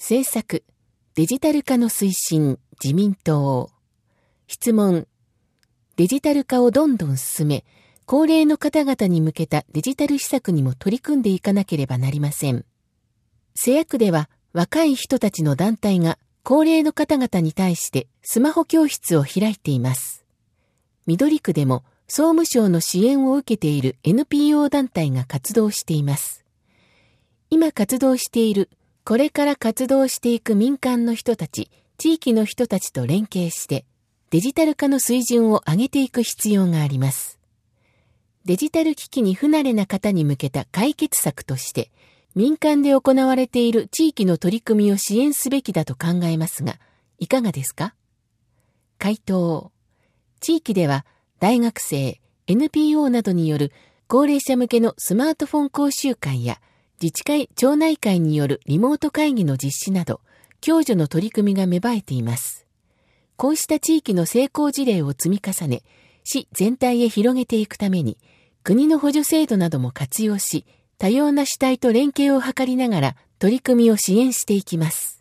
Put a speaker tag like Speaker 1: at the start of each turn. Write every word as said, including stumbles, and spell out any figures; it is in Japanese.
Speaker 1: 政策、デジタル化の推進、自民党。質問。デジタル化をどんどん進め、高齢の方々に向けたデジタル施策にも取り組んでいかなければなりません。瀬谷区では若い人たちの団体が高齢の方々に対してスマホ教室を開いています。緑区でも総務省の支援を受けている エヌピーオー 団体が活動しています。今活動している、これから活動していく民間の人たち、地域の人たちと連携してデジタル化の水準を上げていく必要があります。デジタル機器に不慣れな方に向けた解決策として、民間で行われている地域の取り組みを支援すべきだと考えますが、いかがですか？回答。地域では大学生、エヌピーオー などによる高齢者向けのスマートフォン講習会や自治会、町内会によるリモート会議の実施など、共助の取り組みが芽生えています。こうした地域の成功事例を積み重ね、市全体へ広げていくために、国の補助制度なども活用し、多様な主体と連携を図りながら取り組みを支援していきます。